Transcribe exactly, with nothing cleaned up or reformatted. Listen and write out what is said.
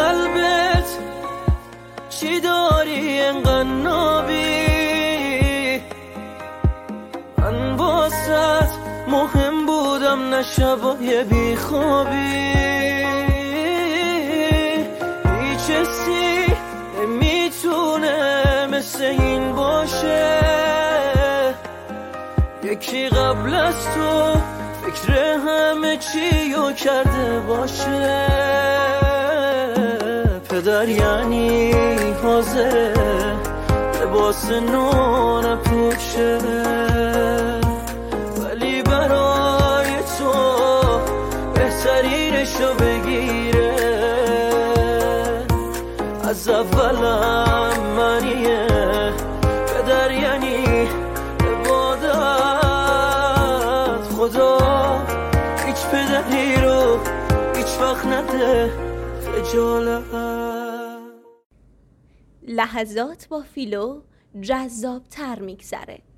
قلبت چی داری انقدر نابی؟ من واسط مهم بودم نه شبای بیخوابی. هیچ حسی نمیتونه مثل این باشه، یکی قبل از تو فکر همه چیو کرده باشه. پدر یعنی حاضره لباس نو نپوشه، ولی برای تو بهترینشو بگیره. از اولم منیه پدر یعنی عبادت. خدا هیچ پدری رو هیچ وقت نده خجالت. لحظات با فیلو جذاب تر میگذره.